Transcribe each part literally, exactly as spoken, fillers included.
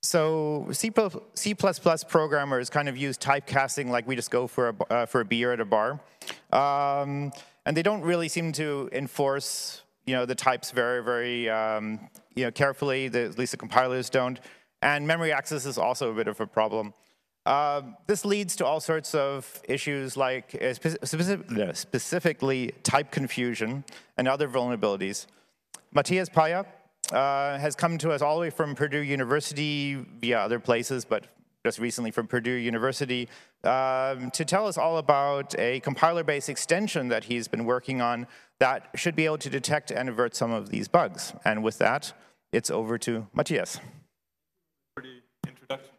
so C++, C++ programmers kind of use typecasting like we just go for a, uh, for a beer at a bar. Um, and they don't really seem to enforce you know, the types very, very um, you know, carefully. The, at least the compilers don't. And memory access is also a bit of a problem. Uh, this leads to all sorts of issues like uh, specific, specifically type confusion and other vulnerabilities. Matthias Paya uh, has come to us all the way from Purdue University via other places, but just recently from Purdue University, um, to tell us all about a compiler-based extension that he's been working on that should be able to detect and avert some of these bugs. And with that, it's over to Matthias. For the introduction.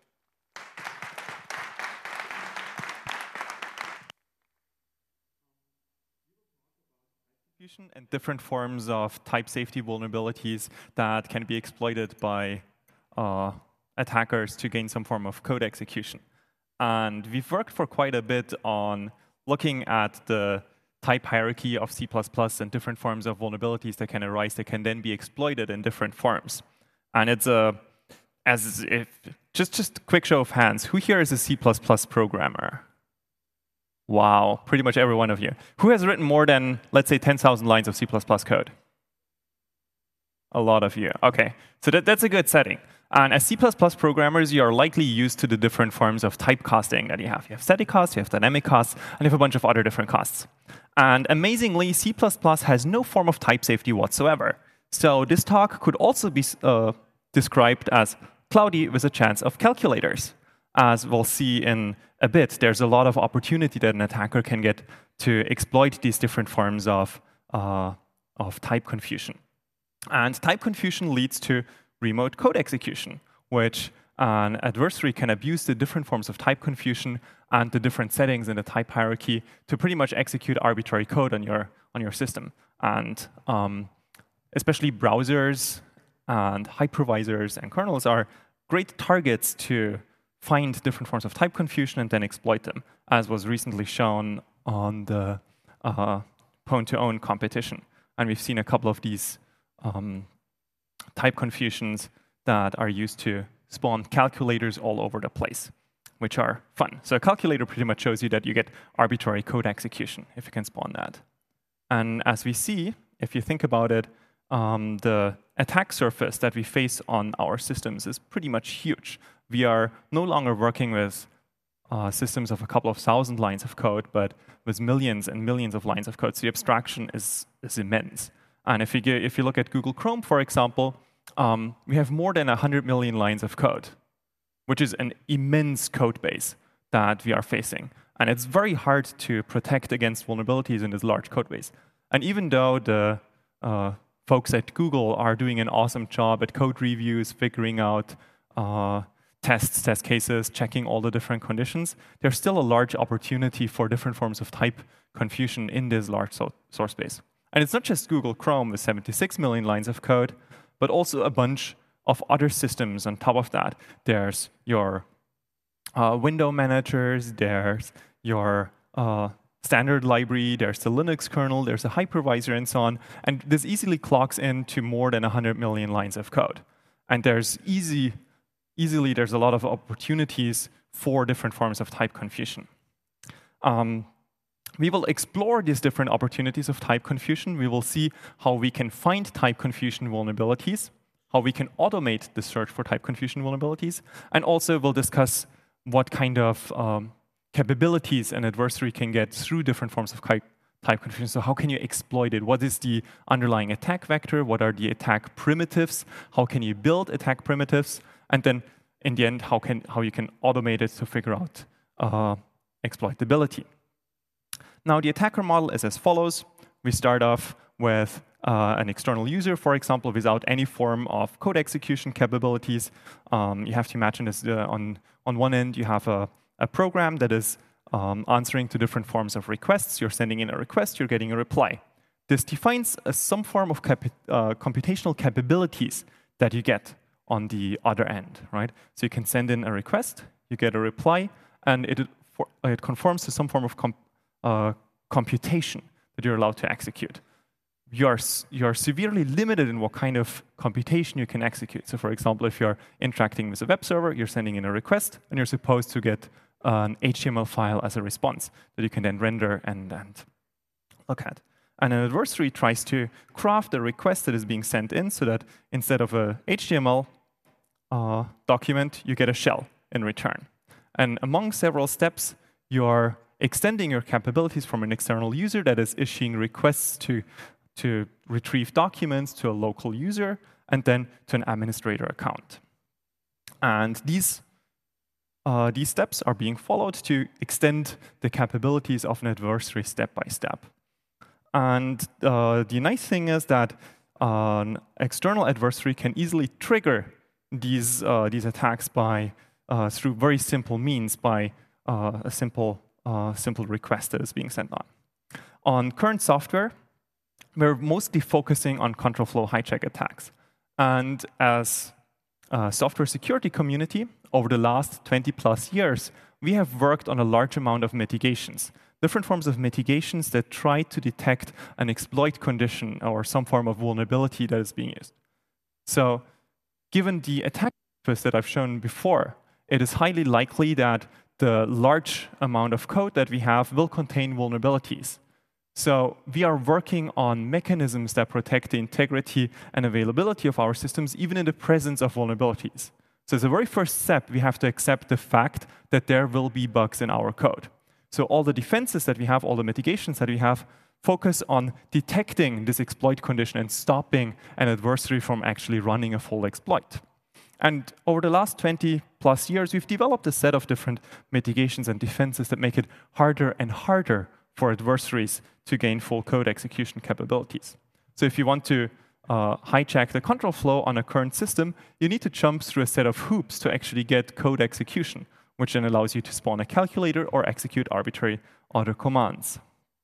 And different forms of type safety vulnerabilities that can be exploited by uh, attackers to gain some form of code execution. And we've worked for quite a bit on looking at the type hierarchy of C plus plus and different forms of vulnerabilities that can arise that can then be exploited in different forms. And it's a, as if, just, just a quick show of hands, who here is a C plus plus programmer? Wow, pretty much every one of you. Who has written more than, let's say, ten thousand lines of C plus plus code? A lot of you. OK, so that, that's a good setting. And as C plus plus programmers, you are likely used to the different forms of typecasting that you have. You have static costs, you have dynamic costs, and you have a bunch of other different costs. And amazingly, C plus plus has no form of type safety whatsoever. So this talk could also be uh, described as cloudy with a chance of calculators. As we'll see in a bit, there's a lot of opportunity that an attacker can get to exploit these different forms of, uh, of type confusion. And type confusion leads to remote code execution, which an adversary can abuse the different forms of type confusion and the different settings in the type hierarchy to pretty much execute arbitrary code on your, on your system. And um, especially browsers and hypervisors and kernels are great targets to find different forms of type confusion and then exploit them, as was recently shown on the uh, pwn-to-own competition. And we've seen a couple of these um, type confusions that are used to spawn calculators all over the place, which are fun. So a calculator pretty much shows you that you get arbitrary code execution if you can spawn that. And as we see, if you think about it, um, the attack surface that we face on our systems is pretty much huge. We are no longer working with uh, systems of a couple of thousand lines of code, but with millions and millions of lines of code. So the abstraction is, is immense. And if you, get, if you look at Google Chrome, for example, um, we have more than one hundred million lines of code, which is an immense code base that we are facing. And it's very hard to protect against vulnerabilities in this large code base. And even though the uh, folks at Google are doing an awesome job at code reviews, figuring out uh, tests, test cases, checking all the different conditions, there's still a large opportunity for different forms of type confusion in this large so source base. And it's not just Google Chrome with seventy-six million lines of code, but also a bunch of other systems on top of that. There's your uh, window managers, there's your uh, standard library, there's the Linux kernel, there's a hypervisor, and so on. And this easily clocks into more than one hundred million lines of code. And there's easy, easily, there's a lot of opportunities for different forms of type confusion. Um, we will explore these different opportunities of type confusion. We will see how we can find type confusion vulnerabilities, how we can automate the search for type confusion vulnerabilities, and also we'll discuss what kind of um, capabilities an adversary can get through different forms of type confusion. So how can you exploit it? What is the underlying attack vector? What are the attack primitives? How can you build attack primitives? And then in the end, how, can, how you can automate it to figure out uh, exploitability. Now, the attacker model is as follows. We start off with uh, an external user, for example, without any form of code execution capabilities. Um, you have to imagine this uh, on, on one end, you have a, a program that is um, answering to different forms of requests. You're sending in a request, you're getting a reply. This defines uh, some form of cap uh, computational capabilities that you get on the other end, right? So you can send in a request, you get a reply, and it, for, it conforms to some form of comp uh, computation that you're allowed to execute. you're, you're severely limited in what kind of computation you can execute. So for example, if you're interacting with a web server, you're sending in a request, and you're supposed to get an H T M L file as a response that you can then render and, and look at. And an adversary tries to craft a request that is being sent in so that instead of a H T M L uh, document, you get a shell in return. And among several steps, you're extending your capabilities from an external user that is issuing requests to, to retrieve documents to a local user and then to an administrator account. And these, uh, these steps are being followed to extend the capabilities of an adversary step by step. And uh, the nice thing is that an external adversary can easily trigger these, uh, these attacks by, uh, through very simple means, by uh, a simple Uh, simple request that is being sent on. On current software, we're mostly focusing on control flow hijack attacks. And as a software security community, over the last twenty plus years, we have worked on a large amount of mitigations, different forms of mitigations that try to detect an exploit condition or some form of vulnerability that is being used. So given the attack surface that I've shown before, it is highly likely that the large amount of code that we have will contain vulnerabilities. So we are working on mechanisms that protect the integrity and availability of our systems, even in the presence of vulnerabilities. So as a very first step, we have to accept the fact that there will be bugs in our code. So all the defenses that we have, all the mitigations that we have, focus on detecting this exploit condition and stopping an adversary from actually running a full exploit. And over the last twenty plus years, we've developed a set of different mitigations and defenses that make it harder and harder for adversaries to gain full code execution capabilities. So if you want to uh, hijack the control flow on a current system, you need to jump through a set of hoops to actually get code execution, which then allows you to spawn a calculator or execute arbitrary other commands.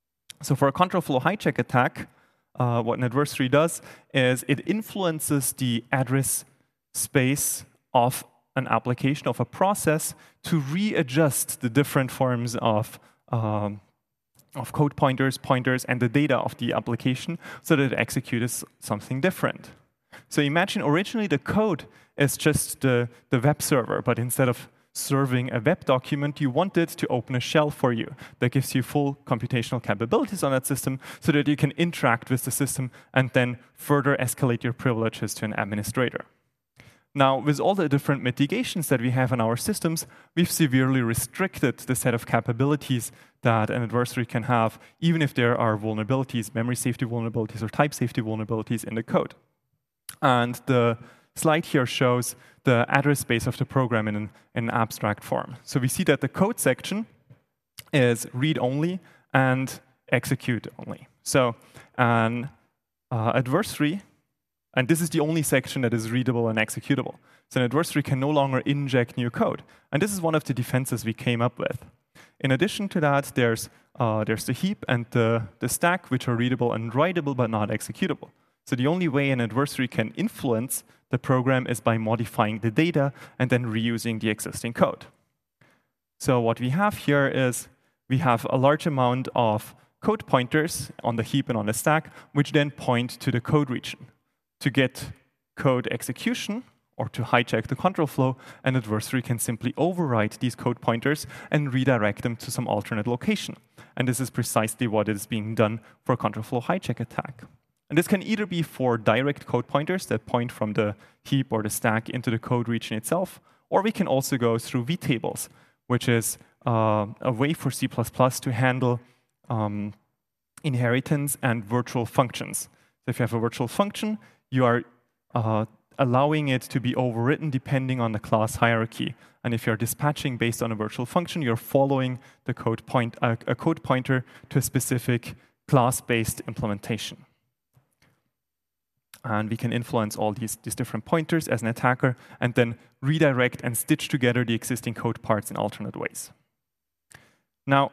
So for a control flow hijack attack, uh, what an adversary does is it influences the address space of an application, of a process, to readjust the different forms of, um, of code pointers, pointers, and the data of the application so that it executes something different. So imagine originally the code is just the, the web server, but instead of serving a web document, you wanted to open a shell for you that gives you full computational capabilities on that system so that you can interact with the system and then further escalate your privileges to an administrator. Now, with all the different mitigations that we have in our systems, we've severely restricted the set of capabilities that an adversary can have, even if there are vulnerabilities, memory safety vulnerabilities or type safety vulnerabilities in the code. And the slide here shows the address space of the program in an, in an abstract form. So we see that the code section is read-only and execute-only. So an uh, adversary, and this is the only section that is readable and executable. So an adversary can no longer inject new code. And this is one of the defenses we came up with. In addition to that, there's, uh, there's the heap and the, the stack, which are readable and writable, but not executable. So the only way an adversary can influence the program is by modifying the data and then reusing the existing code. So what we have here is we have a large amount of code pointers on the heap and on the stack, which then point to the code region. To get code execution, or to hijack the control flow, an adversary can simply overwrite these code pointers and redirect them to some alternate location. And this is precisely what is being done for a control flow hijack attack. And this can either be for direct code pointers that point from the heap or the stack into the code region itself, or we can also go through vtables, which is uh, a way for C plus plus to handle um, inheritance and virtual functions. So if you have a virtual function, you are uh, allowing it to be overwritten depending on the class hierarchy. And if you're dispatching based on a virtual function, you're following the code point, uh, a code pointer to a specific class-based implementation. And we can influence all these, these different pointers as an attacker and then redirect and stitch together the existing code parts in alternate ways. Now,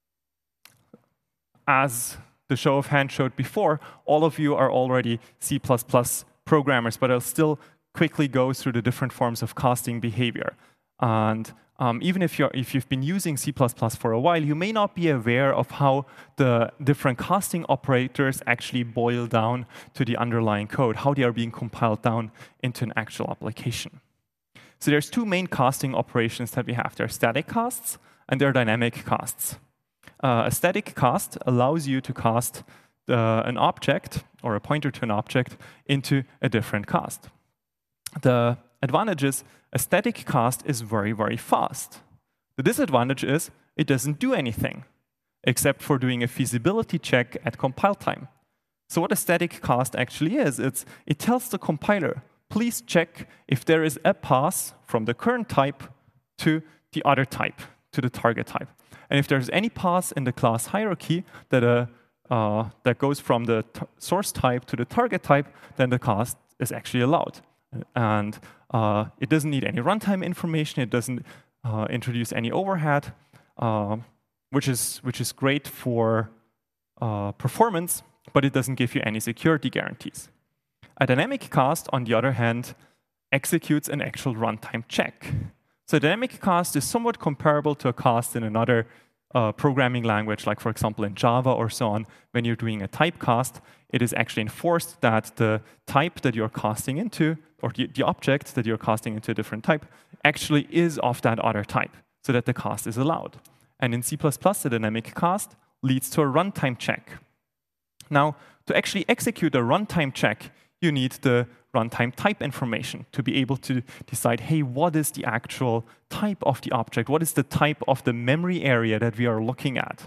as the show of hands showed before, all of you are already C plus plus programmers, but I'll still quickly go through the different forms of casting behavior. And um, even if, you're, if you've been using C plus plus for a while, you may not be aware of how the different casting operators actually boil down to the underlying code, how they are being compiled down into an actual application. So there's two main casting operations that we have. There are static casts and there are dynamic casts. Uh, a static cast allows you to cast uh, an object or a pointer to an object into a different cast. The advantage is a static cast is very, very fast. The disadvantage is it doesn't do anything except for doing a feasibility check at compile time. So what a static cast actually is, it's, it tells the compiler, please check if there is a pass from the current type to the other type, to the target type. And if there's any pass in the class hierarchy that, uh, uh, that goes from the source type to the target type, then the cast is actually allowed. And uh, it doesn't need any runtime information. It doesn't uh, introduce any overhead, uh, which is, which is great for uh, performance, but it doesn't give you any security guarantees. A dynamic cast, on the other hand, executes an actual runtime check. So a dynamic cast is somewhat comparable to a cast in another uh, programming language, like for example in Java or so on. When you're doing a type cast, it is actually enforced that the type that you're casting into, or the, the object that you're casting into a different type, actually is of that other type, so that the cast is allowed. And in C plus plus, the dynamic cast leads to a runtime check. Now, to actually execute a runtime check, you need the runtime type information to be able to decide, hey, what is the actual type of the object? What is the type of the memory area that we are looking at?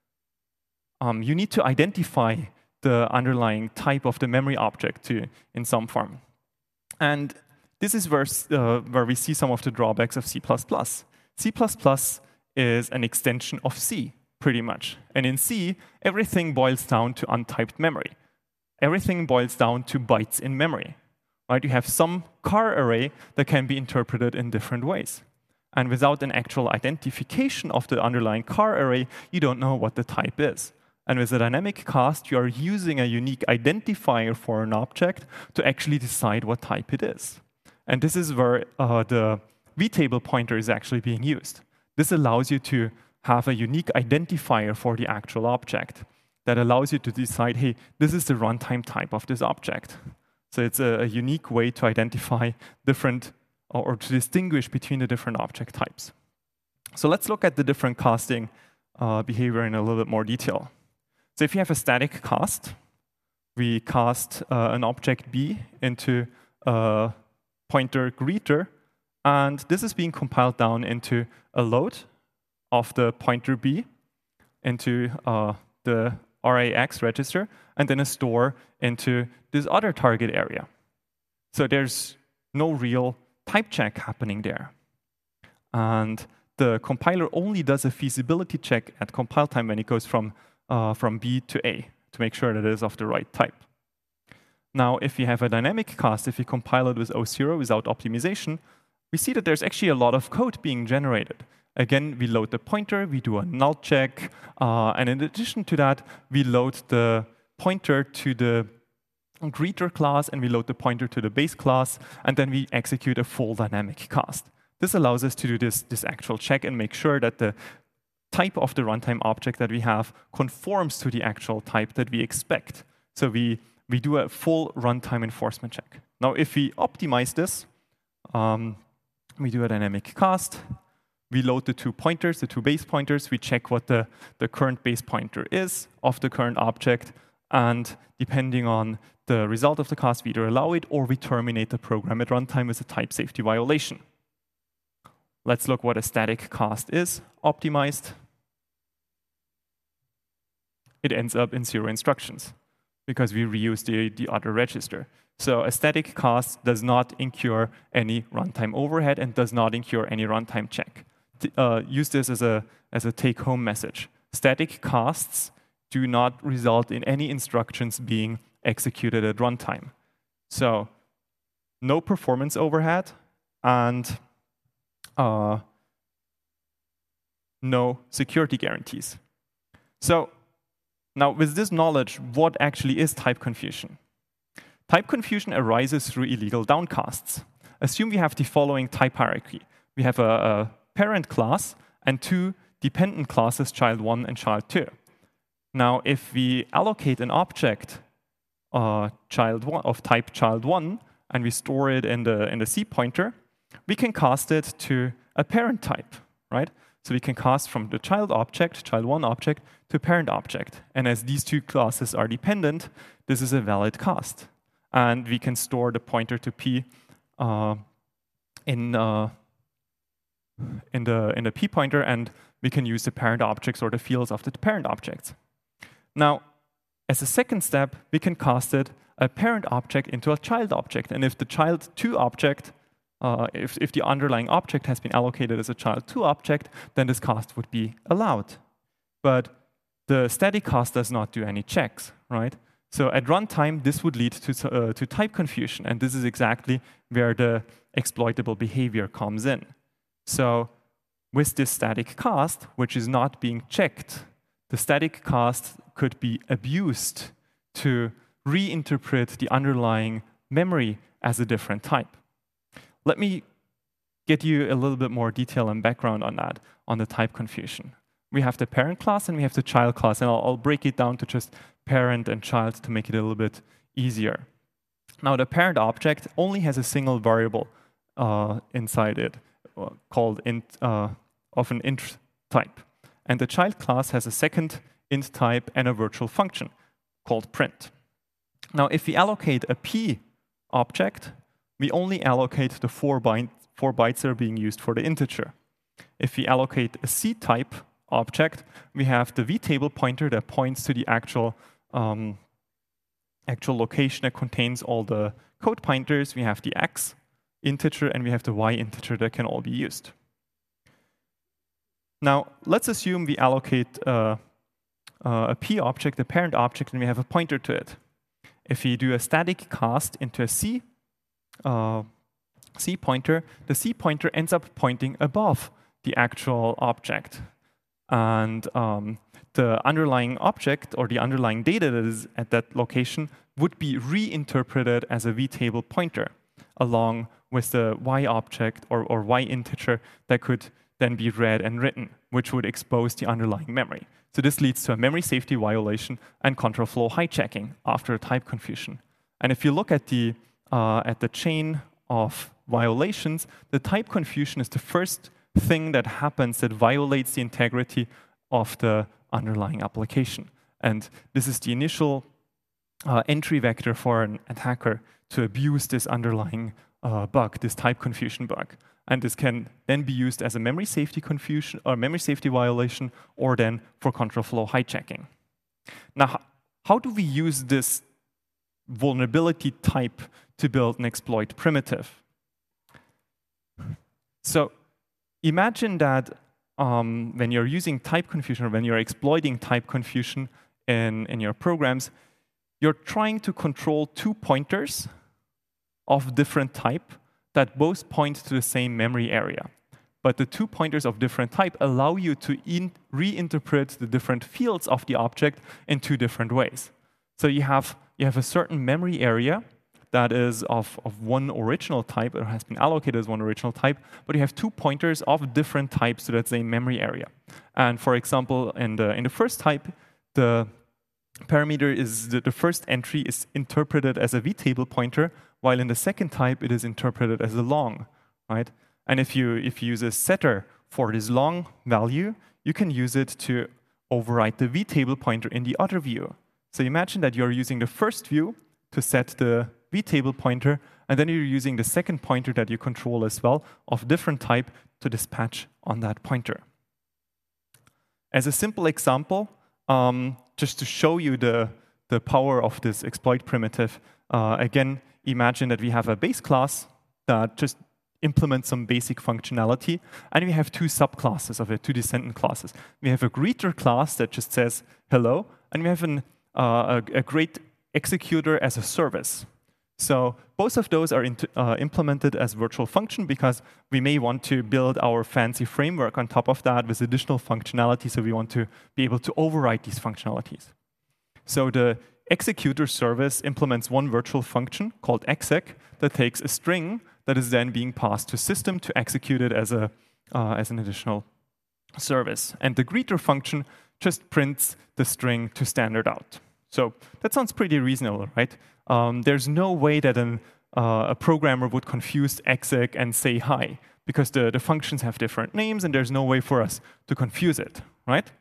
Um, you need to identify the underlying type of the memory object to, in some form. And this is where, uh, where we see some of the drawbacks of C plus plus. C plus plus is an extension of C, pretty much. And in C, everything boils down to untyped memory. Everything boils down to bytes in memory. Right? You have some car array that can be interpreted in different ways. And without an actual identification of the underlying car array, you don't know what the type is. And with a dynamic cast, you are using a unique identifier for an object to actually decide what type it is. And this is where uh, the vtable pointer is actually being used. This allows you to have a unique identifier for the actual object that allows you to decide, hey, this is the runtime type of this object. So it's a, a unique way to identify different, or, or to distinguish between the different object types. So let's look at the different casting uh, behavior in a little bit more detail. So if you have a static cast, we cast uh, an object B into a pointer greeter, and this is being compiled down into a load of the pointer B into uh, the R A X register, and then a store into this other target area. So there's no real type check happening there. And the compiler only does a feasibility check at compile time when it goes from, uh, from B to A to make sure that it is of the right type. Now, if you have a dynamic cast, if you compile it with O zero without optimization, we see that there's actually a lot of code being generated. Again, we load the pointer, we do a null check, uh, and in addition to that, we load the pointer to the greeter class, and we load the pointer to the base class, and then we execute a full dynamic cast. This allows us to do this, this actual check and make sure that the type of the runtime object that we have conforms to the actual type that we expect. So we, we do a full runtime enforcement check. Now, if we optimize this, um, we do a dynamic cast. We load the two pointers, the two base pointers. We check what the, the current base pointer is of the current object. And depending on the result of the cast, we either allow it or we terminate the program at runtime as a type safety violation. Let's look what a static cast is optimized. It ends up in zero instructions because we reuse the, the other register. So a static cast does not incur any runtime overhead and does not incur any runtime check. Uh, use this as a, as a take-home message. Static casts do not result in any instructions being executed at runtime. So no performance overhead and uh, no security guarantees. So now with this knowledge, what actually is type confusion? Type confusion arises through illegal downcasts. Assume we have the following type hierarchy. We we have a, a parent class and two dependent classes, child one and child two. Now, if we allocate an object uh, child one, of type child one, and we store it in the, in the C pointer, we can cast it to a parent type, right? So we can cast from the child object, child one object, to parent object. And as these two classes are dependent, this is a valid cast. And we can store the pointer to P uh, in, uh, in, the, in the P pointer, and we can use the parent objects or the fields of the parent objects. Now, as a second step, we can cast it a parent object into a child object. And if the child two object, uh, if, if the underlying object has been allocated as a child two object, then this cast would be allowed. But the static cast does not do any checks, right? So at runtime, this would lead to, uh, to type confusion. And this is exactly where the exploitable behavior comes in. So with this static cast, which is not being checked, the static cast could be abused to reinterpret the underlying memory as a different type. Let me get you a little bit more detail and background on that, on the type confusion. We have the parent class and we have the child class, and I'll, I'll break it down to just parent and child to make it a little bit easier. Now, the parent object only has a single variable uh, inside it, uh, called int, uh, of an int type. And the child class has a second int type and a virtual function called print. Now, if we allocate a P object, we only allocate the four, byte, four bytes that are being used for the integer. If we allocate a C type object, we have the vtable pointer that points to the actual, um, actual location that contains all the code pointers. We have the X integer and we have the Y integer that can all be used. Now, let's assume we allocate uh, uh, a P object, a parent object, and we have a pointer to it. If we do a static cast into a C, uh, C pointer, the C pointer ends up pointing above the actual object. And um, the underlying object or the underlying data that is at that location would be reinterpreted as a vtable pointer along with the Y object or, or Y integer that could then be read and written, which would expose the underlying memory. So this leads to a memory safety violation and control flow hijacking after a type confusion. And if you look at the, uh, at the chain of violations, the type confusion is the first thing that happens that violates the integrity of the underlying application. And this is the initial uh, entry vector for an attacker to abuse this underlying uh, bug, this type confusion bug. And this can then be used as a memory safety confusion or memory safety violation, or then for control flow hijacking. Now, how do we use this vulnerability type to build an exploit primitive? So imagine that um, when you're using type confusion, or when you're exploiting type confusion in, in your programs, you're trying to control two pointers of different type that both point to the same memory area. But the two pointers of different type allow you to in reinterpret the different fields of the object in two different ways. So you have, you have a certain memory area that is of, of one original type, or has been allocated as one original type, but you have two pointers of different types to that same memory area. And for example, in the, in the first type, the parameter is, the, the first entry is interpreted as a vtable pointer, while in the second type, it is interpreted as a long, right? And if you, if you use a setter for this long value, you can use it to override the vtable pointer in the other view. So imagine that you're using the first view to set the vtable pointer, and then you're using the second pointer that you control as well of different type to dispatch on that pointer. As a simple example, um, just to show you the, the power of this exploit primitive, uh, again, imagine that we have a base class that just implements some basic functionality, and we have two subclasses of it, two descendant classes. We have a greeter class that just says hello, and we have an, uh, a, a great executor as a service. So both of those are into, uh, implemented as virtual function because we may want to build our fancy framework on top of that with additional functionality, so we want to be able to override these functionalities. So the executor service implements one virtual function called exec that takes a string that is then being passed to system to execute it as, a, uh, as an additional service. And the greeter function just prints the string to standard out. So that sounds pretty reasonable, right? Um, there's no way that an, uh, a programmer would confuse exec and say hi, because the, the functions have different names, and there's no way for us to confuse it, right?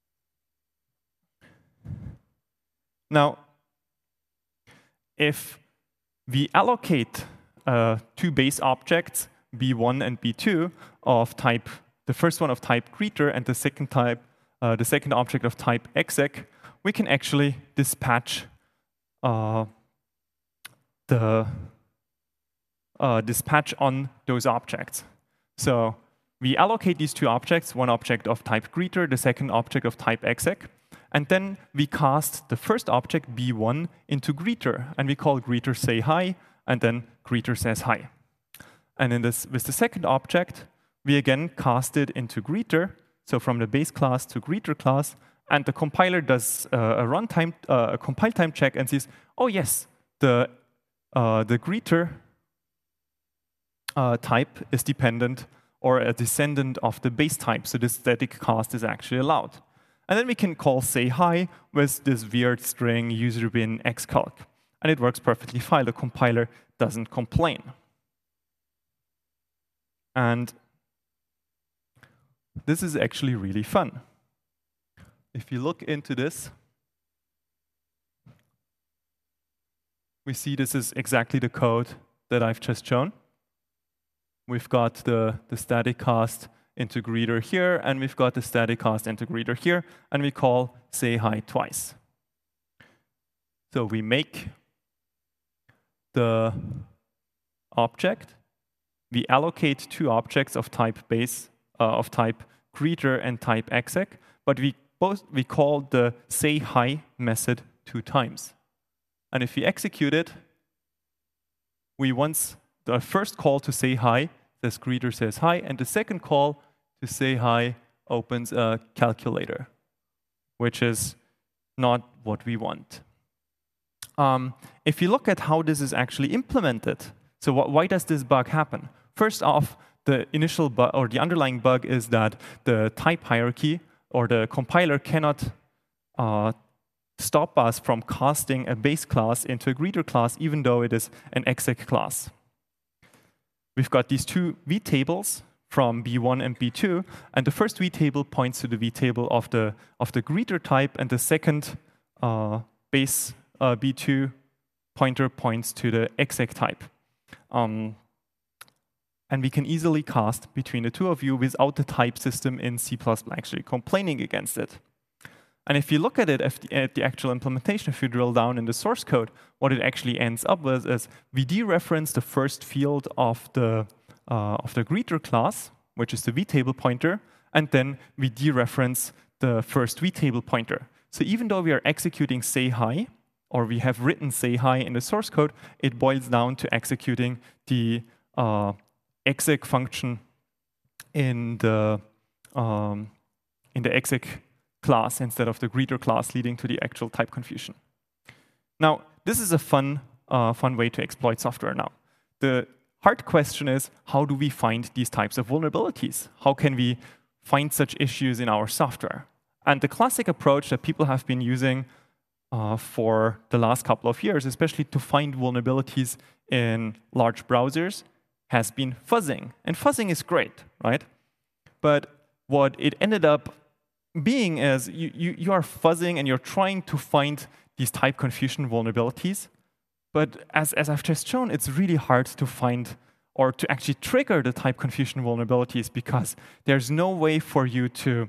Now, if we allocate uh, two base objects, B one and B two, of type, the first one of type greeter and the second type, uh, the second object of type exec, we can actually dispatch uh, the uh, dispatch on those objects. So we allocate these two objects, one object of type greeter, the second object of type exec, and then we cast the first object, B one, into greeter, and we call greeter say hi, and then greeter says hi. And in this, with the second object, we again cast it into greeter, so from the base class to greeter class, and the compiler does uh, a runtime, uh, a compile time check and says, oh yes, the, uh, the greeter uh, type is dependent or a descendant of the base type, so this static cast is actually allowed. And then we can call say hi with this weird string user bin xcalc. And it works perfectly fine. The compiler doesn't complain. And this is actually really fun. If you look into this, we see this is exactly the code that I've just shown. We've got the, the static cast into greeter here, and we've got the static cast into greeter here, and we call say hi twice. So we make the object, we allocate two objects of type base, uh, of type greeter and type exec, but we both we call the say hi method two times. And if we execute it, we once the first call to say hi says greeter says hi, and the second call to say hi opens a calculator, which is not what we want. Um, if you look at how this is actually implemented, so what, why does this bug happen? First off, the initial bug or the underlying bug is that the type hierarchy or the compiler cannot uh, stop us from casting a base class into a greeter class, even though it is an exec class. We've got these two vtables from B one and B two, and the first vtable points to the vtable of the of the greeter type, and the second uh, base uh, B two pointer points to the exec type. Um, and we can easily cast between the two of you without the type system in C plus plus actually complaining against it. And if you look at it at the, at the actual implementation, if you drill down in the source code, what it actually ends up with is we dereference the first field of the uh, of the greeter class, which is the vtable pointer, and then we dereference the first vtable pointer. So even though we are executing say hi, or we have written say hi in the source code, it boils down to executing the uh, exec function in the um, in the exec class instead of the greeter class, leading to the actual type confusion. Now, this is a fun, uh, fun way to exploit software now. The hard question is, how do we find these types of vulnerabilities? How can we find such issues in our software? And the classic approach that people have been using uh, for the last couple of years, especially to find vulnerabilities in large browsers, has been fuzzing. And fuzzing is great, right? But what it ended up being is you, you, you are fuzzing and you're trying to find these type confusion vulnerabilities. But as, as I've just shown, it's really hard to find or to actually trigger the type confusion vulnerabilities because there's no way for you to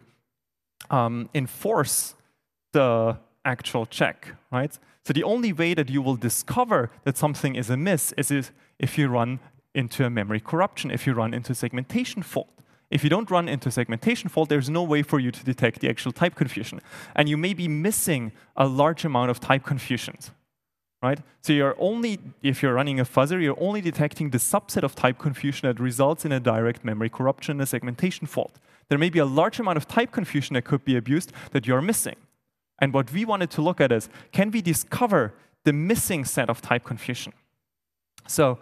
um, enforce the actual check, right? So the only way that you will discover that something is amiss is if you run into a memory corruption, if you run into segmentation fault. If you don't run into segmentation fault, there's no way for you to detect the actual type confusion. And you may be missing a large amount of type confusions, right? So you're only, if you're running a fuzzer, you're only detecting the subset of type confusion that results in a direct memory corruption and a segmentation fault. There may be a large amount of type confusion that could be abused that you're missing. And what we wanted to look at is, can we discover the missing set of type confusion? So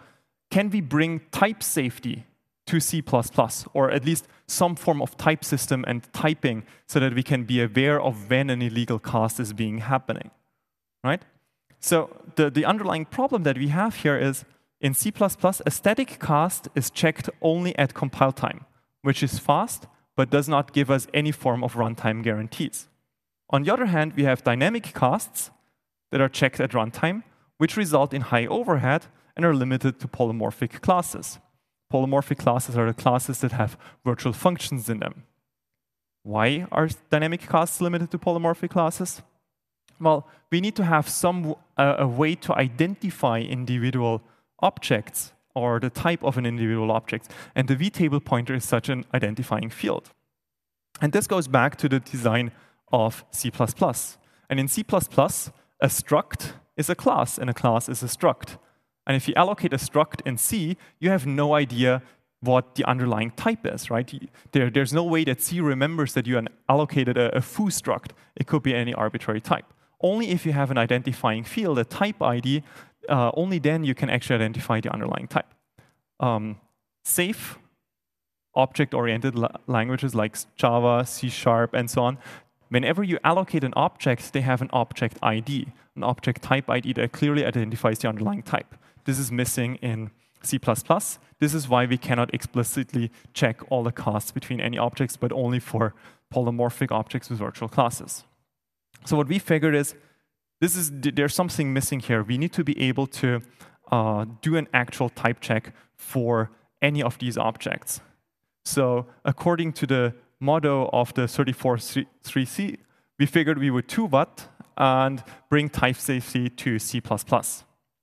can we bring type safety to C plus plus, or at least some form of type system and typing so that we can be aware of when an illegal cast is being happening, right? So the, the underlying problem that we have here is in C plus plus, a static cast is checked only at compile time, which is fast, but does not give us any form of runtime guarantees. On the other hand, we have dynamic casts that are checked at runtime, which result in high overhead and are limited to polymorphic classes. Polymorphic classes are the classes that have virtual functions in them. Why are dynamic casts limited to polymorphic classes? Well, we need to have some uh, a way to identify individual objects or the type of an individual object, and the vtable pointer is such an identifying field. And this goes back to the design of C plus plus. And in C plus plus, a struct is a class, and a class is a struct. And if you allocate a struct in C, you have no idea what the underlying type is, right? There, there's no way that C remembers that you allocated a, a foo struct. It could be any arbitrary type. Only if you have an identifying field, a type I D, uh, only then you can actually identify the underlying type. Um, safe, object-oriented la languages like Java, C Sharp, and so on, whenever you allocate an object, they have an object I D, an object type I D that clearly identifies the underlying type. This is missing in C plus plus. This is why we cannot explicitly check all the casts between any objects, but only for polymorphic objects with virtual classes. So what we figured is, this is there's something missing here. We need to be able to uh, do an actual type check for any of these objects. So according to the motto of the thirty-four three C, we figured we would two watt and bring type safety to C plus plus.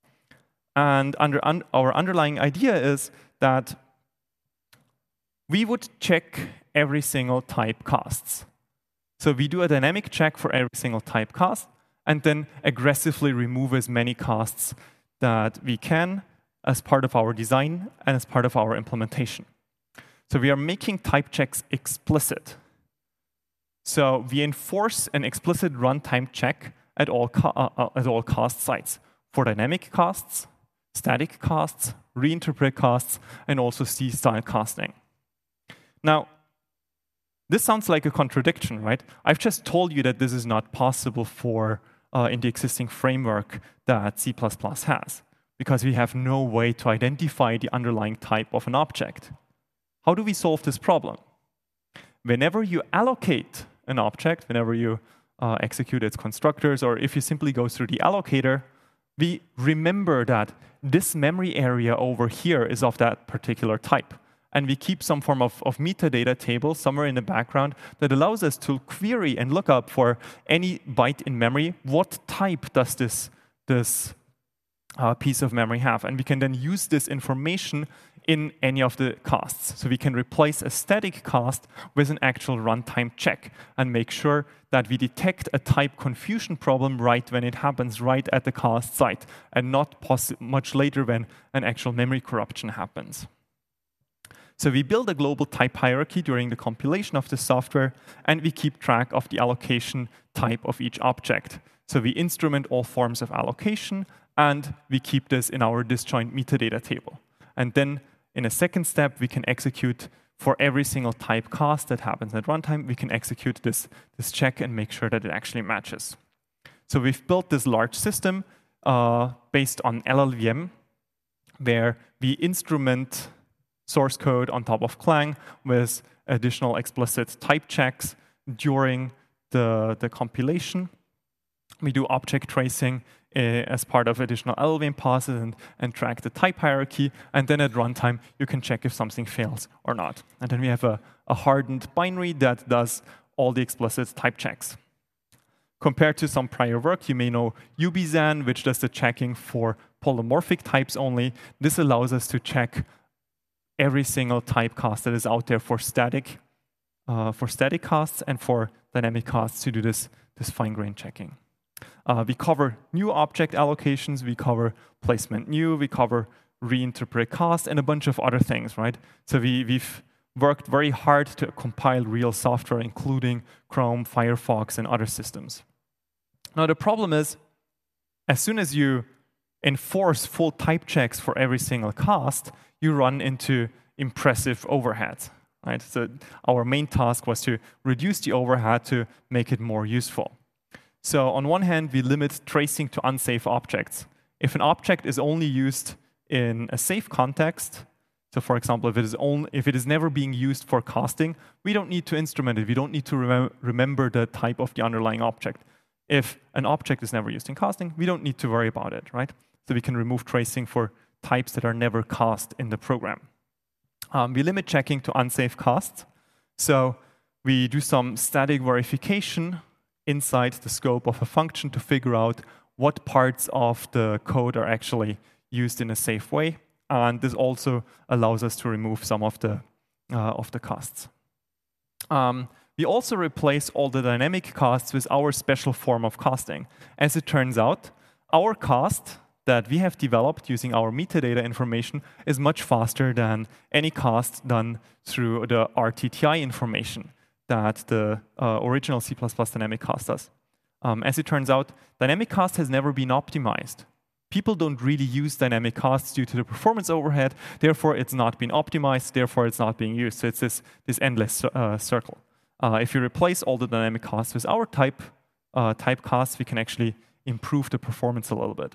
And under un our underlying idea is that we would check every single type casts. So we do a dynamic check for every single type cast, and then aggressively remove as many casts that we can as part of our design and as part of our implementation. So we are making type checks explicit. So we enforce an explicit runtime check at all, uh, at all cast sites for dynamic casts, static casts, reinterpret casts, and also C-style casting. Now, this sounds like a contradiction, right? I've just told you that this is not possible for uh, in the existing framework that C plus plus has, because we have no way to identify the underlying type of an object. How do we solve this problem? Whenever you allocate an object, whenever you uh, execute its constructors, or if you simply go through the allocator, we remember that this memory area over here is of that particular type. And we keep some form of, of metadata table somewhere in the background that allows us to query and look up for any byte in memory, what type does this, this uh, piece of memory have? And we can then use this information in any of the casts. So we can replace a static cast with an actual runtime check and make sure that we detect a type confusion problem right when it happens, right at the cast site, and not much later when an actual memory corruption happens. So we build a global type hierarchy during the compilation of the software, and we keep track of the allocation type of each object. So we instrument all forms of allocation, and we keep this in our disjoint metadata table. And then in a second step, we can execute for every single type cast that happens at runtime, we can execute this, this check and make sure that it actually matches. So we've built this large system uh, based on L L V M, where we instrument source code on top of Clang with additional explicit type checks during the, the compilation. We do object tracing uh, as part of additional L L V M passes and, and track the type hierarchy. And then at runtime, you can check if something fails or not. And then we have a, a hardened binary that does all the explicit type checks. Compared to some prior work, you may know ubzan, which does the checking for polymorphic types only. This allows us to check every single type cast that is out there for static, uh, for static casts and for dynamic casts to do this, this fine-grained checking. Uh, we cover new object allocations, we cover placement new, we cover reinterpret cast, and a bunch of other things, right? So we, we've worked very hard to compile real software, including Chrome, Firefox, and other systems. Now, the problem is, as soon as you enforce full type checks for every single cast, you run into impressive overhead. Right? So our main task was to reduce the overhead to make it more useful. So on one hand, we limit tracing to unsafe objects. If an object is only used in a safe context, so for example, if it is only, if it is never being used for casting, we don't need to instrument it. We don't need to remem remember the type of the underlying object. If an object is never used in casting, we don't need to worry about it, right? So we can remove tracing for types that are never cast in the program. Um, we limit checking to unsafe casts. So we do some static verification inside the scope of a function to figure out what parts of the code are actually used in a safe way. And this also allows us to remove some of the, uh, of the casts. Um, we also replace all the dynamic casts with our special form of casting. As it turns out, our cast that we have developed using our metadata information is much faster than any cast done through the R T T I information that the uh, original C plus plus dynamic cast does. Um, as it turns out, dynamic cast has never been optimized. People don't really use dynamic casts due to the performance overhead, therefore it's not been optimized, therefore it's not being used. So it's this, this endless uh, circle. Uh, if you replace all the dynamic casts with our type, uh, type casts, we can actually improve the performance a little bit.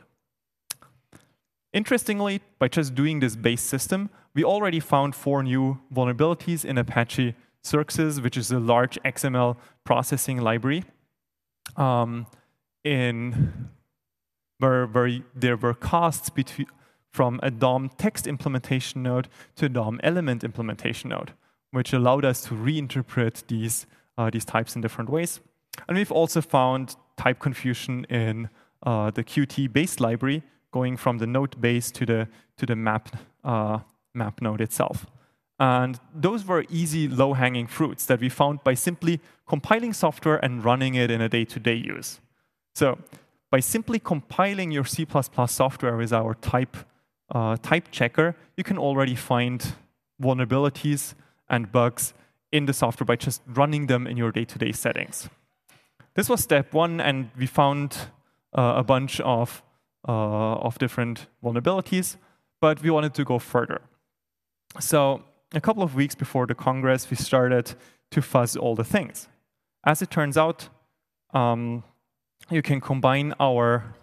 Interestingly, by just doing this base system, we already found four new vulnerabilities in Apache Xerxes, which is a large X M L processing library. Um, in where, where there were casts between, from a D O M text implementation node to a D O M element implementation node, which allowed us to reinterpret these, uh, these types in different ways. And we've also found type confusion in uh, the Qt base library, going from the node base to the, to the map, uh, map node itself. And those were easy, low-hanging fruits that we found by simply compiling software and running it in a day-to-day use. So by simply compiling your C plus plus software with our type, uh, type checker, you can already find vulnerabilities and bugs in the software by just running them in your day-to-day settings. This was step one, and we found uh, a bunch of, uh, of different vulnerabilities, but we wanted to go further. So a couple of weeks before the Congress, we started to fuzz all the things. As it turns out, um, you can combine our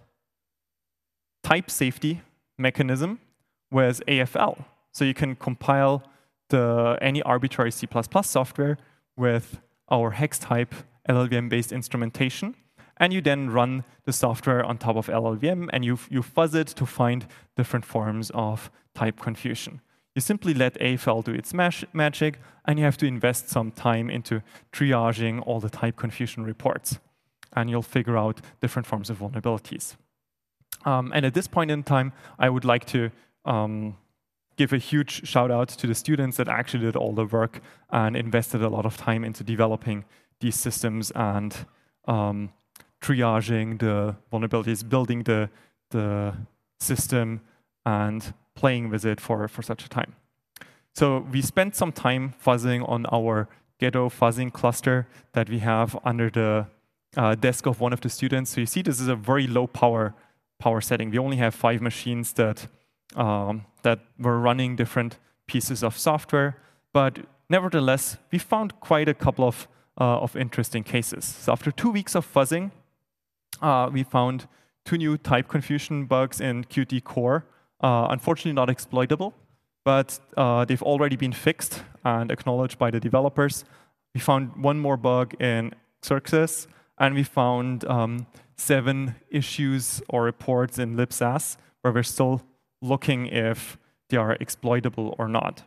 type safety mechanism with A F L. So you can compile the, any arbitrary C plus plus software with our hex type L L V M-based instrumentation, and you then run the software on top of L L V M, and you, you fuzz it to find different forms of type confusion. You simply let A F L do its magic, and you have to invest some time into triaging all the type confusion reports. And you'll figure out different forms of vulnerabilities. Um, and at this point in time, I would like to um, give a huge shout out to the students that actually did all the work and invested a lot of time into developing these systems and um, triaging the vulnerabilities, building the, the system, and playing with it for, for such a time. So we spent some time fuzzing on our ghetto fuzzing cluster that we have under the uh, desk of one of the students. So you see this is a very low power, power setting. We only have five machines that, um, that were running different pieces of software. But nevertheless, we found quite a couple of, uh, of interesting cases. So after two weeks of fuzzing, uh, we found two new type confusion bugs in Qt core. Uh, unfortunately not exploitable, but uh, they've already been fixed and acknowledged by the developers. We found one more bug in Xerxes, and we found um, seven issues or reports in libsass, where we're still looking if they are exploitable or not.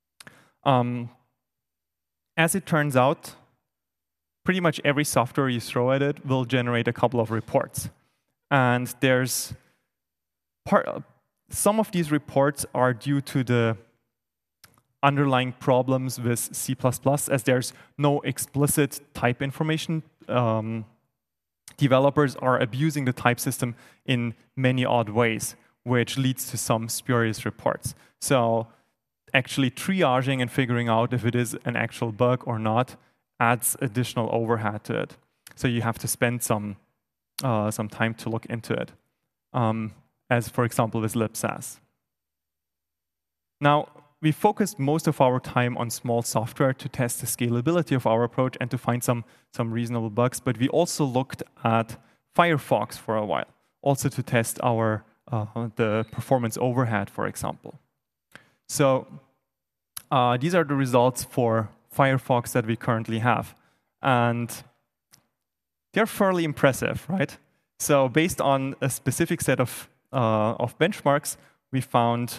Um, as it turns out, pretty much every software you throw at it will generate a couple of reports. And there's part, some of these reports are due to the underlying problems with C plus plus, as there's no explicit type information. Um, developers are abusing the type system in many odd ways, which leads to some spurious reports. So actually triaging and figuring out if it is an actual bug or not adds additional overhead to it. So you have to spend some, uh, some time to look into it. Um, as, for example, with libsass. Now, we focused most of our time on small software to test the scalability of our approach and to find some, some reasonable bugs, but we also looked at Firefox for a while, also to test our uh, the performance overhead, for example. So uh, these are the results for Firefox that we currently have. And they're fairly impressive, right? So based on a specific set of, uh, of benchmarks, we found,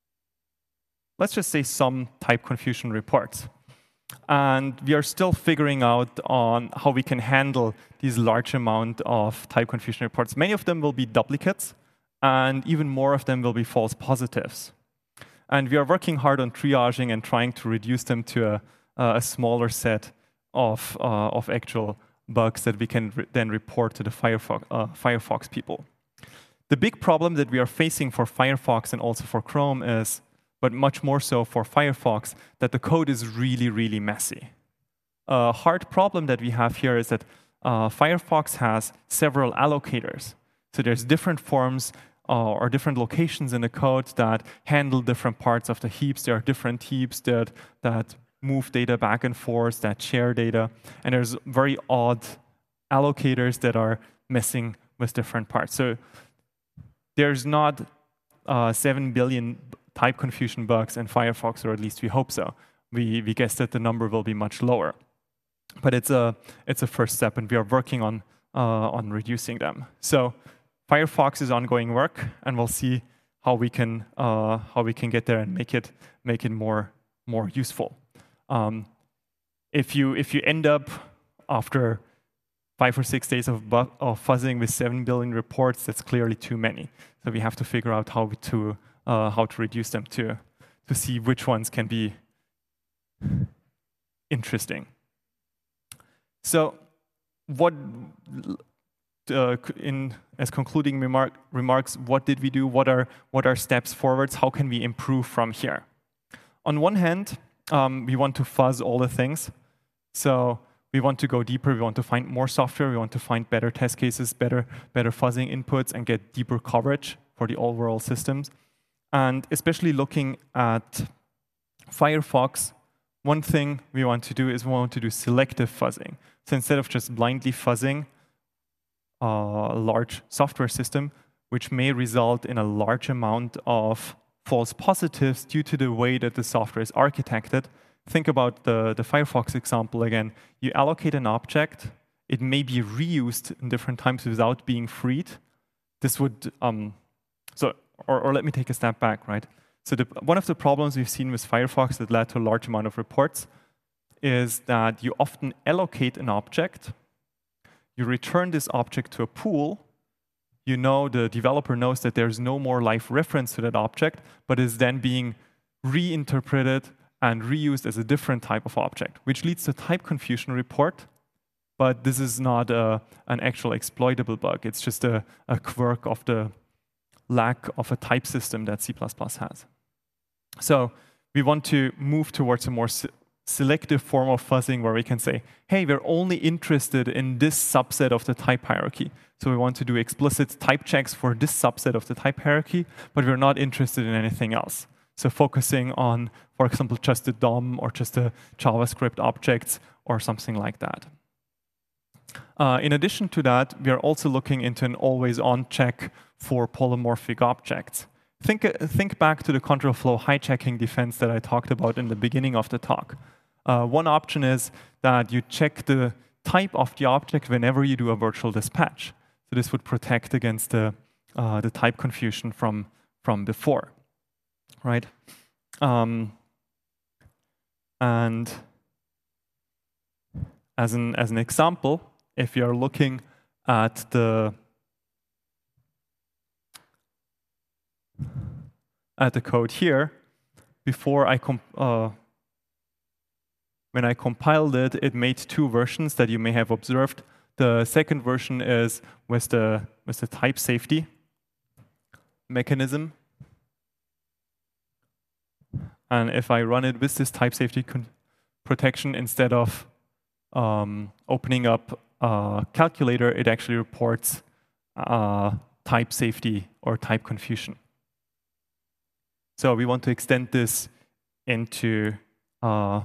let's just say, some type confusion reports. And we are still figuring out on how we can handle these large amount of type confusion reports. Many of them will be duplicates, and even more of them will be false positives. And we are working hard on triaging and trying to reduce them to a, a smaller set of, uh, of actual bugs that we can re then report to the Firefox, uh, Firefox people. The big problem that we are facing for Firefox and also for Chrome is, but much more so for Firefox, that the code is really, really messy. A hard problem that we have here is that uh, Firefox has several allocators. So there's different forms uh, or different locations in the code that handle different parts of the heaps. There are different heaps that, that move data back and forth, that share data. And there's very odd allocators that are messing with different parts. So there's not uh, seven billion type confusion bugs in Firefox, or at least we hope so. We, we guess that the number will be much lower. But it's a, it's a first step, and we are working on, uh, on reducing them. So Firefox is ongoing work, and we'll see how we can, uh, how we can get there and make it, make it more, more useful. Um, if, you, if you end up after five or six days of, of fuzzing with seven billion reports, that's clearly too many. So we have to figure out how to Uh, how to reduce them to, to see which ones can be interesting. So what, uh, in, as concluding remark, remarks, what did we do? What are, what are steps forwards? How can we improve from here? On one hand, um, we want to fuzz all the things. So we want to go deeper. We want to find more software. We want to find better test cases, better, better fuzzing inputs, and get deeper coverage for the overall systems. And especially looking at Firefox, one thing we want to do is we want to do selective fuzzing. So instead of just blindly fuzzing a large software system, which may result in a large amount of false positives due to the way that the software is architected, think about the, the Firefox example again. You allocate an object. It may be reused in different times without being freed. This would... Um, so. Or, or let me take a step back, right? So the, one of the problems we've seen with Firefox that led to a large amount of reports is that you often allocate an object, you return this object to a pool, you know the developer knows that there's no more live reference to that object, but is then being reinterpreted and reused as a different type of object, which leads to type confusion report, but this is not a, an actual exploitable bug. It's just a, a quirk of the lack of a type system that C plus plus has. So we want to move towards a more se selective form of fuzzing where we can say, hey, we're only interested in this subset of the type hierarchy. So we want to do explicit type checks for this subset of the type hierarchy, but we're not interested in anything else. So focusing on, for example, just the D O M or just the JavaScript objects or something like that. Uh, in addition to that, we are also looking into an always-on check for polymorphic objects. Think, uh, think back to the control flow hijacking defense that I talked about in the beginning of the talk. Uh, one option is that you check the type of the object whenever you do a virtual dispatch. So this would protect against the, uh, the type confusion from, from before, right? Um, and as an, as an example, if you're looking at the at the code here, before I comp uh, when I compiled it, it made two versions that you may have observed. The second version is with the with the type safety mechanism, and if I run it with this type safety protection instead of um, opening up a calculator, it actually reports uh, type safety or type confusion. So we want to extend this into uh,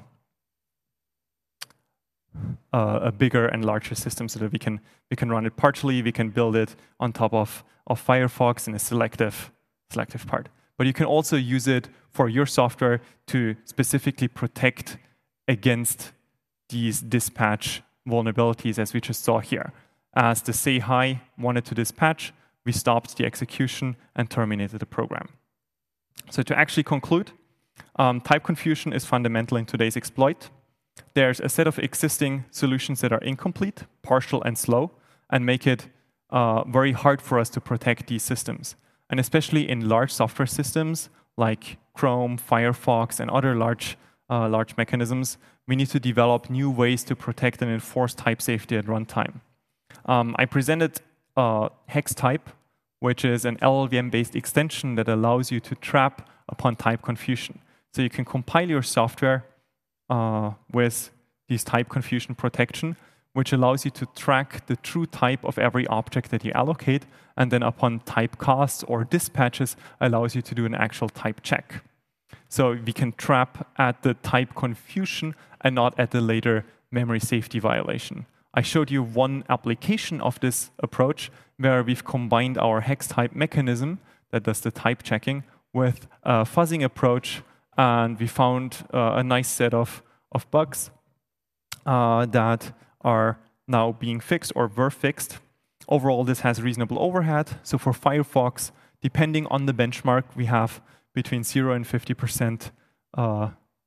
uh, a bigger and larger system so that we can we can run it partially. We can build it on top of, of Firefox in a selective selective part. But you can also use it for your software to specifically protect against these dispatch vulnerabilities, as we just saw here. As the say hi wanted to dispatch, we stopped the execution and terminated the program. So to actually conclude, um, type confusion is fundamental in today's exploit. There's a set of existing solutions that are incomplete, partial, and slow, and make it uh, very hard for us to protect these systems. And especially in large software systems like Chrome, Firefox, and other large, uh, large mechanisms, we need to develop new ways to protect and enforce type safety at runtime. Um, I presented uh, HexType, which is an L L V M-based extension that allows you to trap upon type confusion. So you can compile your software uh, with these type confusion protection, which allows you to track the true type of every object that you allocate, and then upon typecasts or dispatches, allows you to do an actual type check. So we can trap at the type confusion and not at the later memory safety violation. I showed you one application of this approach where we've combined our HexType mechanism that does the type checking with a fuzzing approach, and we found uh, a nice set of, of bugs uh, that are now being fixed or were fixed. Overall, this has reasonable overhead. So for Firefox, depending on the benchmark, we have between zero and fifty percent uh,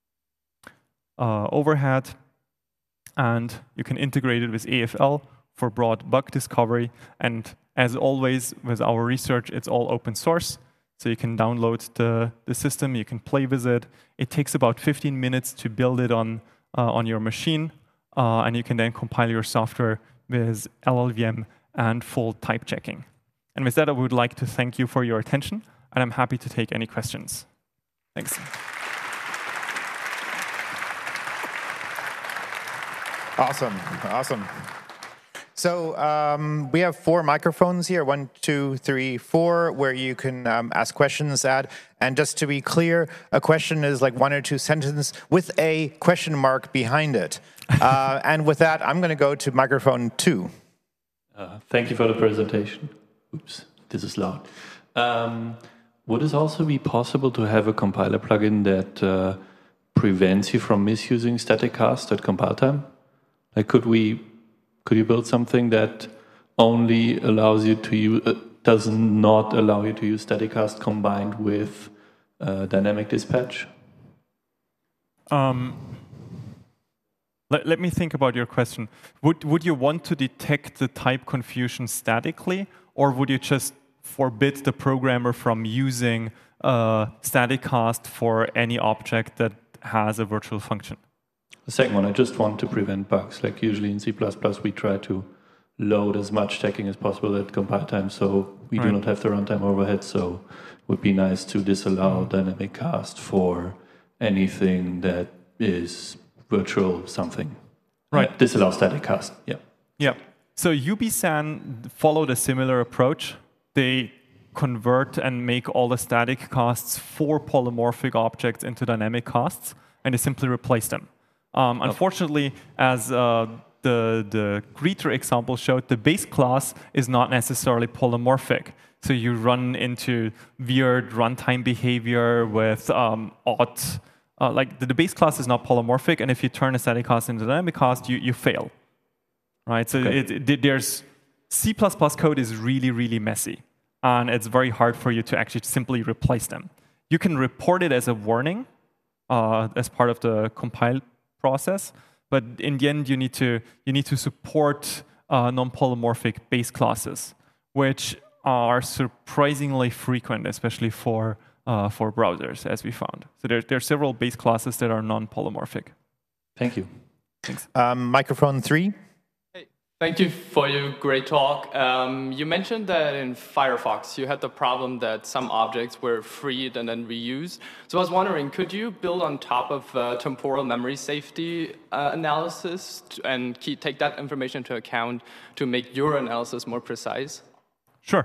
uh, overhead. And you can integrate it with A F L for broad bug discovery. And as always, with our research, it's all open source. So you can download the, the system, you can play with it. It takes about fifteen minutes to build it on, uh, on your machine. Uh, and you can then compile your software with L L V M and full type checking. And with that, I would like to thank you for your attention. And I'm happy to take any questions. Thanks. Awesome, awesome. So um, we have four microphones here, one, two, three, four, where you can um, ask questions at. And just to be clear, a question is like one or two sentences with a question mark behind it. Uh, and with that, I'm going to go to microphone two. Uh, thank you for the presentation. Oops, this is loud. Um, would it also be possible to have a compiler plugin that uh, prevents you from misusing static cast at compile time? Like, could we, could you build something that only allows you to use, uh, does not allow you to use static cast combined with uh, dynamic dispatch? Um, let, let me think about your question. Would, would you want to detect the type confusion statically, or would you just forbid the programmer from using uh, static cast for any object that has a virtual function? The second one, I just want to prevent bugs. Like usually in C plus plus, we try to load as much checking as possible at compile time, so we right. do not have the runtime overhead. So it would be nice to disallow dynamic cast for anything that is virtual something. Right. Uh, disallow static cast. Yeah. Yeah. So U B S A N followed a similar approach. They convert and make all the static casts for polymorphic objects into dynamic casts, and they simply replace them. Um, unfortunately, as uh, the, the greeter example showed, the base class is not necessarily polymorphic. So you run into weird runtime behavior with um, odd, uh, like the, the base class is not polymorphic, and if you turn a static cast into dynamic cast, you, you fail. Right? So okay. it, it, there's C plus plus code is really, really messy, and it's very hard for you to actually simply replace them. You can report it as a warning uh, as part of the compile process, but in the end, you need to you need to support uh, non-polymorphic base classes, which are surprisingly frequent, especially for uh, for browsers, as we found. So there there are several base classes that are non-polymorphic. Thank you. Thanks. Um, microphone three. Thank you for your great talk. Um, you mentioned that in Firefox you had the problem that some objects were freed and then reused. So I was wondering, could you build on top of uh, temporal memory safety uh, analysis to, and keep, take that information into account to make your analysis more precise? Sure.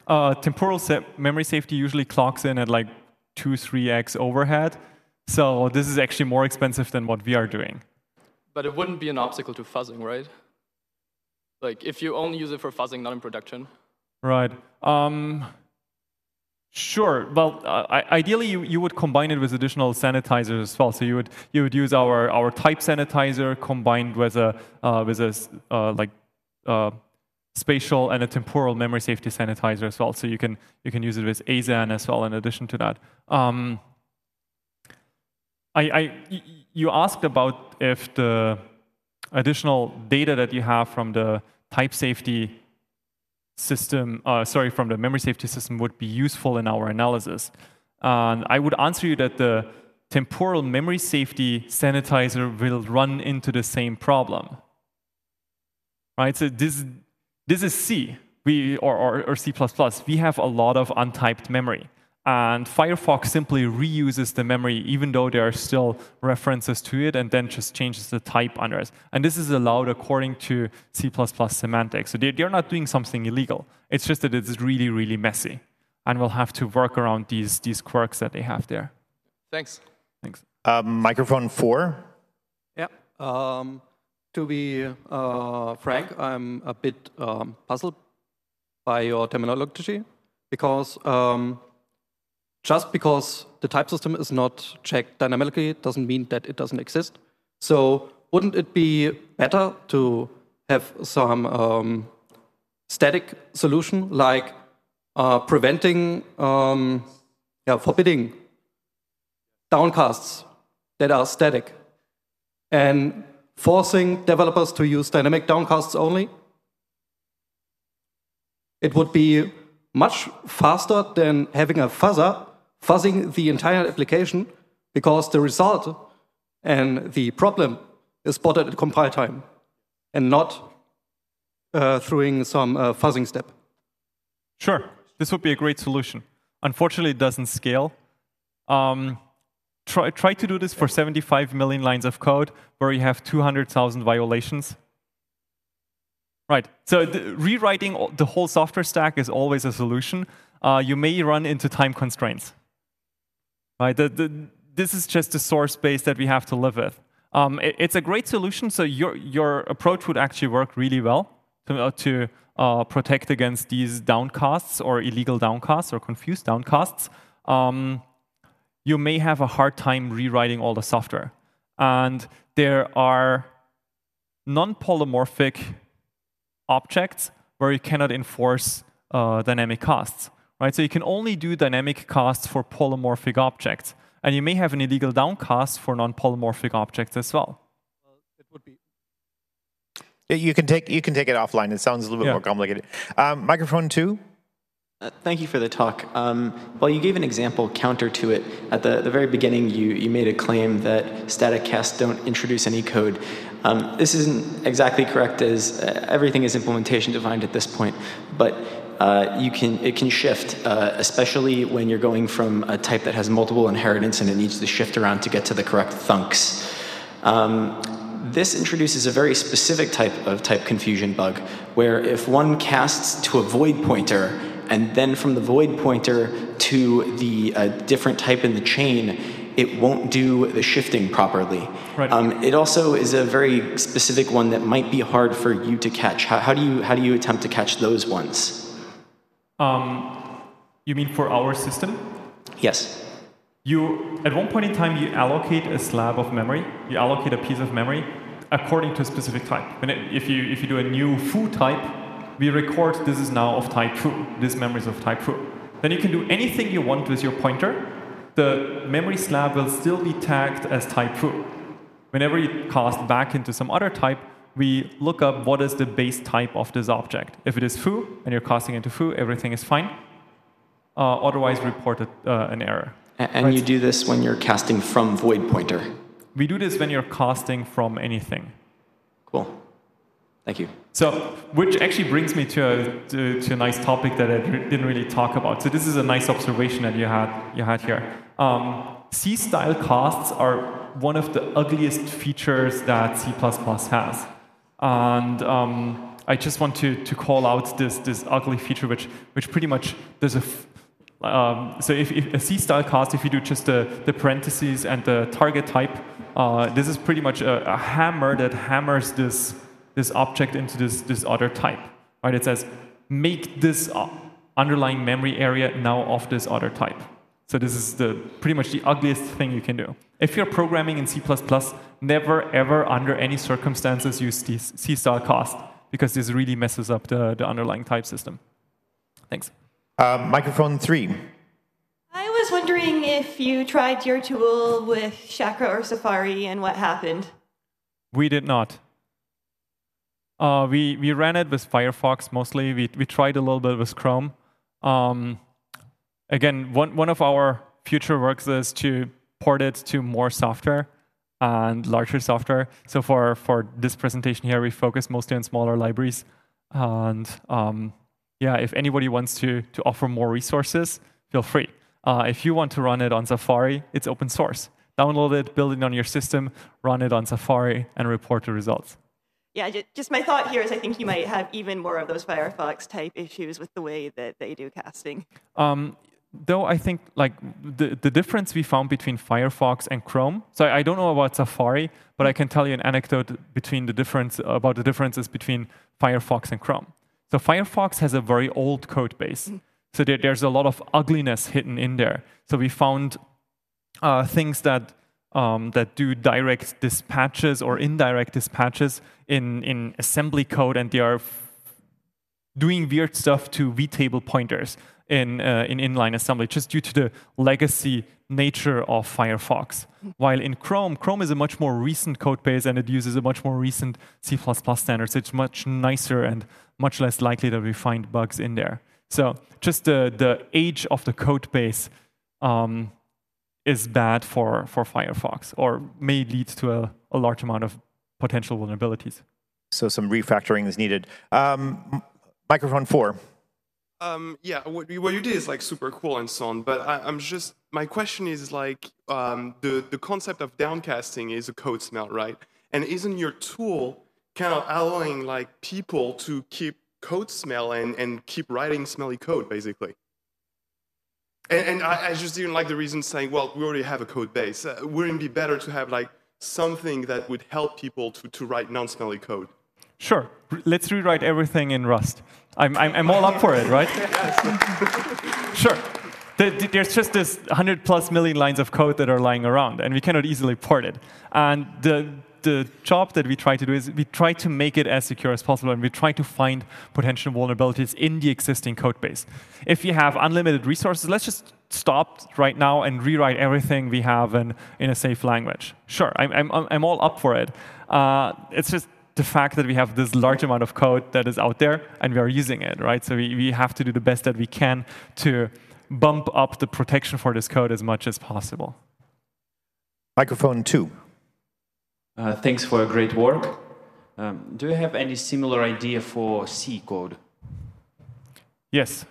uh, temporal memory safety usually clocks in at like two, three x overhead. So this is actually more expensive than what we are doing. But it wouldn't be an obstacle to fuzzing, right? Like if you only use it for fuzzing, not in production. Right. Um, sure. Well, uh, ideally, you, you would combine it with additional sanitizers as well. So you would you would use our our type sanitizer combined with a uh, with a uh, like uh, spatial and a temporal memory safety sanitizer as well. So you can you can use it with A Z A N as well. In addition to that, um, I, I you asked about if the additional data that you have from the type safety system, uh, sorry, from the memory safety system would be useful in our analysis. And I would answer you that the temporal memory safety sanitizer will run into the same problem. Right? So this, this is C, we, or, or, or C plus plus. We have a lot of untyped memory. And Firefox simply reuses the memory, even though there are still references to it, and then just changes the type under it. And this is allowed according to C plus plus semantics. So they're not doing something illegal. It's just that it's really, really messy. And we'll have to work around these, these quirks that they have there. Thanks. Thanks. Um, microphone four. Yeah. Um, to be uh, frank, I'm a bit um, puzzled by your terminology, because um, just because the type system is not checked dynamically doesn't mean that it doesn't exist. So wouldn't it be better to have some um, static solution, like uh, preventing, um, yeah, forbidding downcasts that are static and forcing developers to use dynamic downcasts only? It would be much faster than having a fuzzer fuzzing the entire application, because the result and the problem is spotted at compile time and not uh, through some uh, fuzzing step. Sure, this would be a great solution. Unfortunately, it doesn't scale. Um, try, try to do this for seventy-five million lines of code where you have two hundred thousand violations. Right, so the, rewriting the whole software stack is always a solution. Uh, you may run into time constraints. Right, the, the, this is just the source base that we have to live with. Um, it, it's a great solution, so your, your approach would actually work really well to, uh, to uh, protect against these downcasts or illegal downcasts or confused downcasts. Um, you may have a hard time rewriting all the software. And there are non-polymorphic objects where you cannot enforce uh, dynamic casts. Right? So you can only do dynamic casts for polymorphic objects. And you may have an illegal downcast for non-polymorphic objects as well. Well, it would be. You can take you can take it offline. It sounds a little bit Yeah. more complicated. Um, microphone two. Uh, thank you for the talk. Um, well, you gave an example counter to it. At the, the very beginning, you, you made a claim that static casts don't introduce any code. Um, this isn't exactly correct, as uh, everything is implementation defined at this point. But uh, you can it can shift, uh, especially when you're going from a type that has multiple inheritance and it needs to shift around to get to the correct thunks. Um, This introduces a very specific type of type confusion bug, where if one casts to a void pointer, and then from the void pointer to the uh, different type in the chain, it won't do the shifting properly. Right. Um, it also is a very specific one that might be hard for you to catch. How, how do you how do you attempt to catch those ones? Um, you mean for our system? Yes. You, at one point in time, you allocate a slab of memory. You allocate a piece of memory according to a specific type. When it, if you if you do a new foo type, we record this is now of type foo. This memory is of type foo. Then you can do anything you want with your pointer. The memory slab will still be tagged as type foo. Whenever you cast back into some other type, we look up what is the base type of this object. If it is foo and you're casting into foo, everything is fine. Uh, otherwise, report a, uh, an error. And Right. you do this when you're casting from void pointer. We do this when you're casting from anything. Cool. Thank you. So, which actually brings me to a, to, to a nice topic that I didn't really talk about. So this is a nice observation that you had, you had here. Um, C-style casts are one of the ugliest features that C plus plus has. And um, I just want to, to call out this, this ugly feature, which, which pretty much does a... F um, so if, if a C-style cast, if you do just the, the parentheses and the target type, uh, this is pretty much a, a hammer that hammers this, this object into this, this other type. Right? It says, make this underlying memory area now of this other type. So this is the pretty much the ugliest thing you can do. If you're programming in C plus plus, never ever under any circumstances use C-style cast, because this really messes up the, the underlying type system. Thanks. Uh, microphone three. I was wondering if you tried your tool with Chakra or Safari and what happened. We did not. Uh, we, we ran it with Firefox mostly. We, we tried a little bit with Chrome. Um, again, one, one of our future works is to port it to more software and larger software. So for, for this presentation here, we focus mostly on smaller libraries. And um, yeah, if anybody wants to, to offer more resources, feel free. Uh, if you want to run it on Safari, it's open source. Download it, build it on your system, run it on Safari, and report the results. Yeah, just my thought here is I think you might have even more of those Firefox type issues with the way that they do casting. Um, though I think like the, the difference we found between Firefox and Chrome, so I don't know about Safari, but I can tell you an anecdote between the difference about the differences between Firefox and Chrome. So Firefox has a very old code base. Mm-hmm. So there, there's a lot of ugliness hidden in there. So we found uh, things that Um, that do direct dispatches or indirect dispatches in, in assembly code, and they are doing weird stuff to vtable pointers in, uh, in inline assembly, just due to the legacy nature of Firefox. While in Chrome, Chrome is a much more recent code base, and it uses a much more recent C plus plus standard, so it's much nicer and much less likely that we find bugs in there. So just the, the age of the code base um, is bad for, for Firefox, or may lead to a, a large amount of potential vulnerabilities. So some refactoring is needed. Um, microphone four. Um, yeah, what, what you did is like super cool and so on, but I, I'm just, my question is like, um, the, the concept of downcasting is a code smell, right? And isn't your tool kind of allowing like people to keep code smell and, and keep writing smelly code, basically? And, and I, I just didn't like the reason saying, well, we already have a code base. Uh, wouldn't it be better to have like something that would help people to, to write non-smelly code? Sure. Let's rewrite everything in Rust. I'm, I'm, I'm all up for it, right? Sure. There's just this one hundred plus million lines of code that are lying around, and we cannot easily port it. And the the job that we try to do is we try to make it as secure as possible, and we try to find potential vulnerabilities in the existing code base. If you have unlimited resources, let's just stop right now and rewrite everything we have in, in a safe language. Sure, I'm, I'm, I'm all up for it. Uh, it's just the fact that we have this large amount of code that is out there, and we are using it, right? So we, we have to do the best that we can to bump up the protection for this code as much as possible. Microphone two. Uh, thanks for great work. Um, do you have any similar idea for C code? Yes.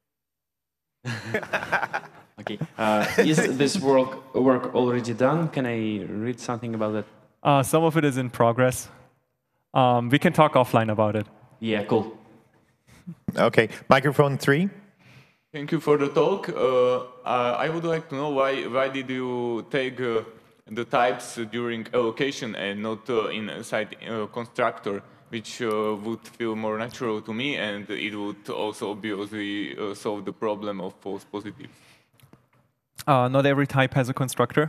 Okay. Uh, is this work, work already done? Can I read something about it? Uh, some of it is in progress. Um, we can talk offline about it. Yeah, cool. Okay. Microphone three. Thank you for the talk. Uh, I would like to know why, why did you take uh, the types during allocation and not uh, inside uh, constructor, which uh, would feel more natural to me, and it would also obviously uh, solve the problem of false positives. Uh, not every type has a constructor.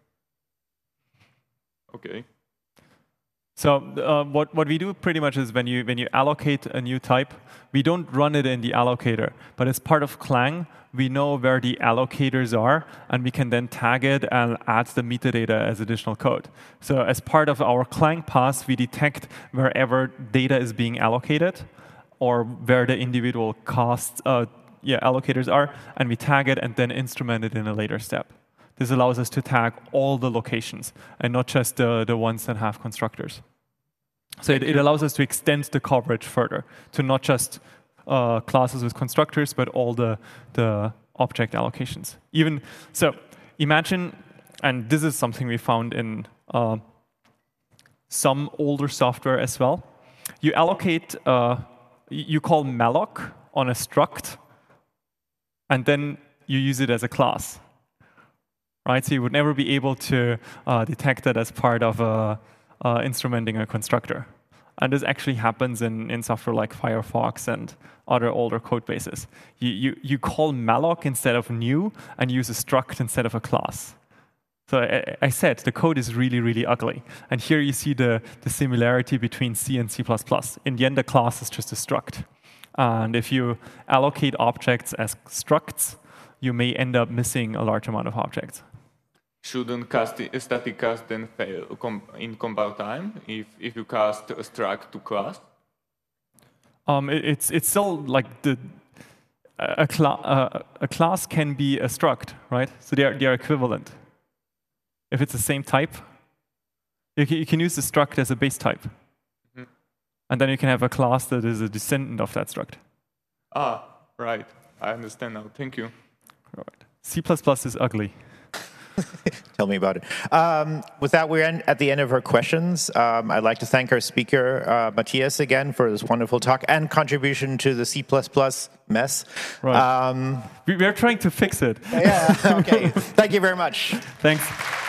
Okay. So uh, what, what we do pretty much is when you, when you allocate a new type, we don't run it in the allocator, but as part of Clang, we know where the allocators are, and we can then tag it and add the metadata as additional code. So as part of our Clang pass, we detect wherever data is being allocated, or where the individual costs, uh, yeah, allocators are, and we tag it and then instrument it in a later step. This allows us to tag all the locations and not just the, the ones that have constructors. So it, it allows us to extend the coverage further to not just uh, classes with constructors, but all the, the object allocations. Even so, imagine, and this is something we found in uh, some older software as well. you allocate, uh, you call malloc on a struct, and then you use it as a class. Right? So you would never be able to uh, detect it as part of a, uh, instrumenting a constructor. And this actually happens in, in software like Firefox and other older code bases. You, you, you call malloc instead of new and use a struct instead of a class. So I, I said the code is really, really ugly. And here you see the, the similarity between C and C plus plus. In the end, the class is just a struct. And if you allocate objects as structs, you may end up missing a large amount of objects. Shouldn't cast, static cast then fail in compile time if, if you cast a struct to class? Um, it, it's it's still like the a, cla uh, a class can be a struct, right? So they are they are equivalent. If it's the same type, you can, you can use the struct as a base type, mm-hmm. and then you can have a class that is a descendant of that struct. Ah, right. I understand now. Thank you. Right. C plus plus is ugly. Tell me about it. Um, with that, we're in, at the end of our questions. Um, I'd like to thank our speaker, uh, Matthias, again for this wonderful talk and contribution to the C plus plus mess. Right. Um, we, we're trying to fix it. Yeah, okay. Thank you very much. Thanks.